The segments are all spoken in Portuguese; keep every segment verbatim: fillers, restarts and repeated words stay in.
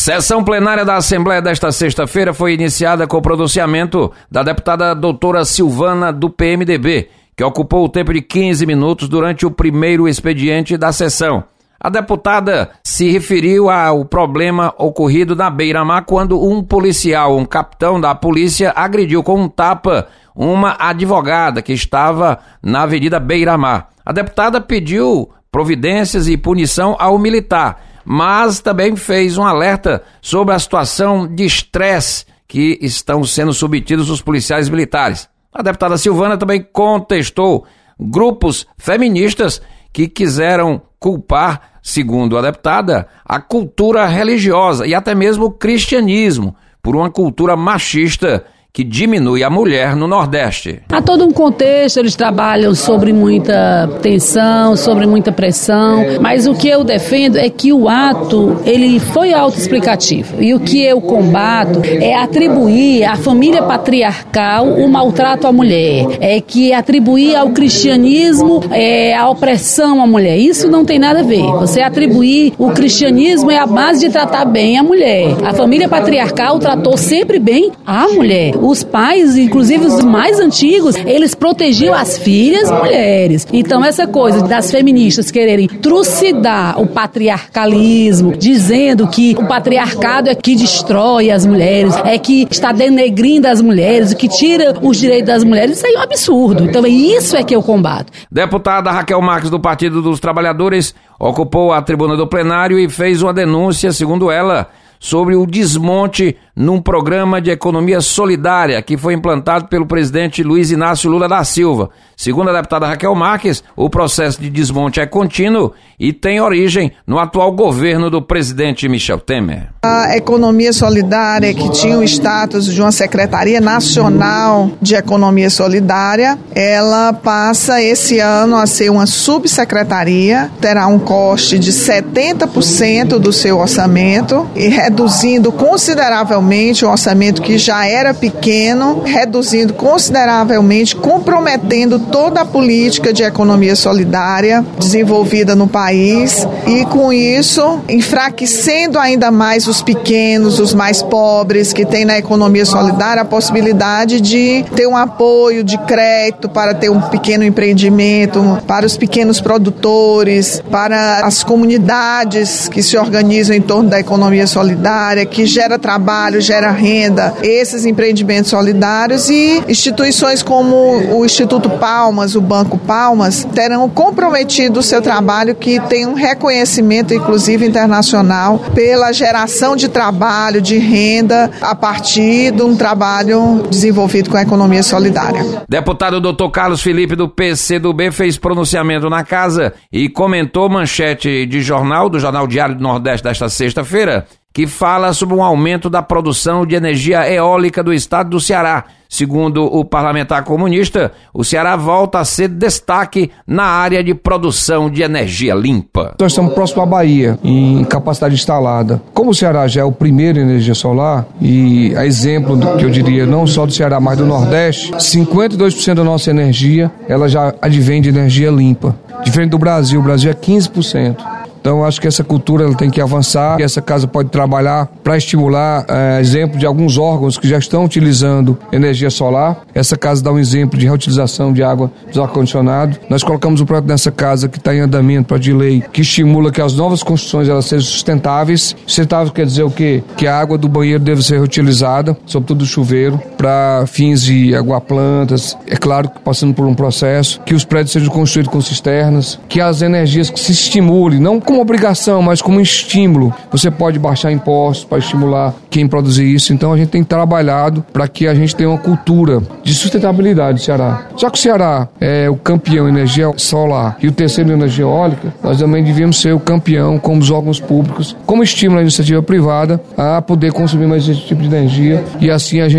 Sessão plenária da Assembleia desta sexta-feira foi iniciada com o pronunciamento da deputada doutora Silvana do P M D B, que ocupou o tempo de quinze minutos durante o primeiro expediente da sessão. A deputada se referiu ao problema ocorrido na Beira-Mar quando um policial, um capitão da polícia, agrediu com um tapa uma advogada que estava na Avenida Beira-Mar. A deputada pediu providências e punição ao militar, mas também fez um alerta sobre a situação de estresse que estão sendo submetidos os policiais militares. A deputada Silvana também contestou grupos feministas que quiseram culpar, segundo a deputada, a cultura religiosa e até mesmo o cristianismo por uma cultura machista que diminui a mulher no Nordeste. Há todo um contexto, eles trabalham sobre muita tensão, sobre muita pressão, mas o que eu defendo é que o ato, ele foi autoexplicativo. E o que eu combato é atribuir à família patriarcal o maltrato à mulher, é que atribuir ao cristianismo é, a opressão à mulher. Isso não tem nada a ver. Você atribuir o cristianismo é a base de tratar bem a mulher. A família patriarcal tratou sempre bem a mulher. Os pais, inclusive os mais antigos, eles protegiam as filhas mulheres. Então essa coisa das feministas quererem trucidar o patriarcalismo, dizendo que o patriarcado é que destrói as mulheres, é que está denegrindo as mulheres, que tira os direitos das mulheres, isso aí é um absurdo. Então isso é que eu combato. Deputada Raquel Marques, do Partido dos Trabalhadores, ocupou a tribuna do plenário e fez uma denúncia, segundo ela, sobre o desmonte num programa de economia solidária que foi implantado pelo presidente Luiz Inácio Lula da Silva. Segundo a deputada Raquel Marques, o processo de desmonte é contínuo e tem origem no atual governo do presidente Michel Temer. A economia solidária, que tinha o status de uma Secretaria Nacional de Economia Solidária, ela passa esse ano a ser uma subsecretaria, terá um custo de setenta por cento do seu orçamento e reduzindo consideravelmente o orçamento que já era pequeno, reduzindo consideravelmente, comprometendo toda a política de economia solidária desenvolvida no país e, com isso, enfraquecendo ainda mais os pequenos, os mais pobres, que têm na economia solidária a possibilidade de ter um apoio de crédito para ter um pequeno empreendimento, para os pequenos produtores, para as comunidades que se organizam em torno da economia solidária, que gera trabalho, gera renda, esses empreendimentos solidários, e instituições como o Instituto Palmas, o Banco Palmas, terão comprometido o seu trabalho, que tem um reconhecimento, inclusive internacional, pela geração de trabalho, de renda, a partir de um trabalho desenvolvido com a economia solidária. Deputado doutor Carlos Felipe, do P C do B, fez pronunciamento na casa e comentou manchete de jornal, do Jornal Diário do Nordeste desta sexta-feira, que fala sobre um aumento da produção de energia eólica do estado do Ceará. Segundo o parlamentar comunista, o Ceará volta a ser destaque na área de produção de energia limpa. Nós estamos próximo à Bahia, em capacidade instalada. Como o Ceará já é o primeiro em energia solar, e a exemplo do que eu diria, não só do Ceará, mas do Nordeste, cinquenta e dois por cento da nossa energia, ela já advém de energia limpa. Diferente do Brasil, o Brasil é quinze por cento. Então, acho que essa cultura ela tem que avançar e essa casa pode trabalhar para estimular, é, exemplo de alguns órgãos que já estão utilizando energia solar. Essa casa dá um exemplo de reutilização de água dos ar-condicionado. Nós colocamos um projeto nessa casa que está em andamento para de lei, que estimula que as novas construções elas sejam sustentáveis. Sustentável quer dizer o quê? Que a água do banheiro deve ser reutilizada, sobretudo do chuveiro, para fins de aguar plantas. É claro que passando por um processo, que os prédios sejam construídos com cisternas, que as energias que se estimulem, não como obrigação, mas como estímulo. Você pode baixar impostos para estimular quem produzir isso. Então a gente tem trabalhado para que a gente tenha uma cultura de sustentabilidade do Ceará. Só que o Ceará é o campeão em energia solar e o terceiro em energia eólica, nós também devíamos ser o campeão como os órgãos públicos, como estímulo à iniciativa privada a poder consumir mais esse tipo de energia e assim a gente ir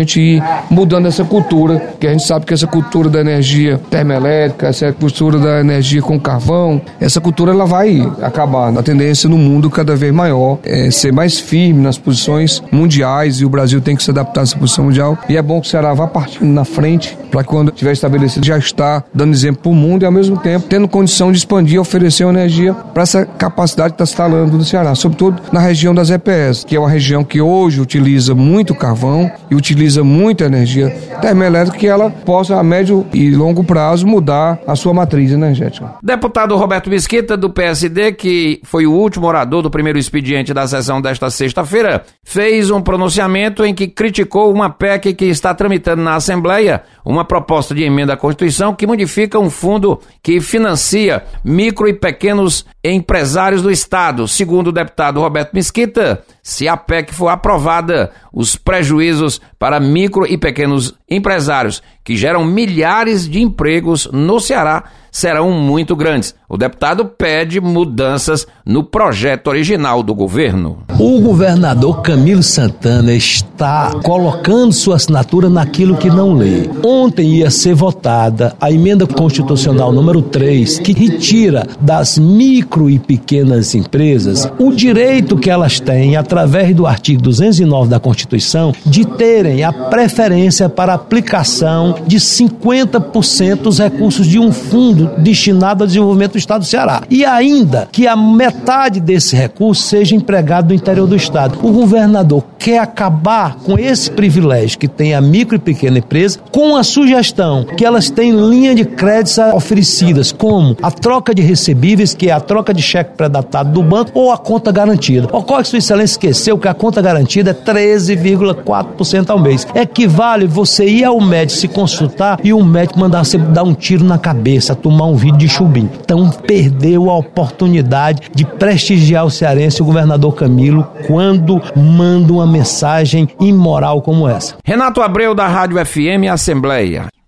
mudando essa cultura, que a gente sabe que essa cultura da energia termoelétrica, essa cultura da energia com carvão, essa cultura ela vai acabar. A tendência no mundo cada vez maior é ser mais firme nas posições mundiais, e o Brasil tem que se adaptar a essa posição mundial, e é bom que o Ceará vá partindo na frente para que quando estiver estabelecido já está dando exemplo para o mundo e ao mesmo tempo tendo condição de expandir e oferecer energia para essa capacidade que está se instalando no Ceará, sobretudo na região das E P Es, que é uma região que hoje utiliza muito carvão e utiliza muita energia termoelétrica, que ela possa a médio e longo prazo mudar a sua matriz energética. Deputado Roberto Mesquita, do P S D, que foi o último orador do primeiro expediente da sessão desta sexta-feira, fez um pronunciamento em que criticou uma P E C que está tramitando na Assembleia, uma proposta de emenda à Constituição que modifica um fundo que financia micro e pequenos empresários do Estado. Segundo o deputado Roberto Mesquita, se a P E C for aprovada, os prejuízos para micro e pequenos empresários, que geram milhares de empregos no Ceará, serão muito grandes. O deputado pede mudanças no projeto original do governo. O governador Camilo Santana está colocando sua assinatura naquilo que não lê. Ontem ia ser votada a emenda constitucional número três, que retira das micro e pequenas empresas o direito que elas têm, através do artigo duzentos e nove da Constituição, de terem a preferência para aplicação de cinquenta por cento dos recursos de um fundo destinado ao desenvolvimento do Estado do Ceará. E ainda que a metade desse recurso seja empregado no interior do Estado. O governador quer acabar com esse privilégio que tem a micro e pequena empresa, com a sugestão que elas têm linha de créditos oferecidas, como a troca de recebíveis, que é a troca de cheque pré-datado do banco, ou a conta garantida. Ocorre que Sua Excelência esqueceu que a conta garantida é treze vírgula quatro por cento ao mês. Equivale você ir ao médico se consultar e o médico mandar você dar um tiro na cabeça, tomar um vídeo de chubim. Então perdeu a oportunidade de prestigiar o cearense, o governador Camilo, quando manda uma mensagem imoral como essa. Renato Abreu, da Rádio F M Assembleia.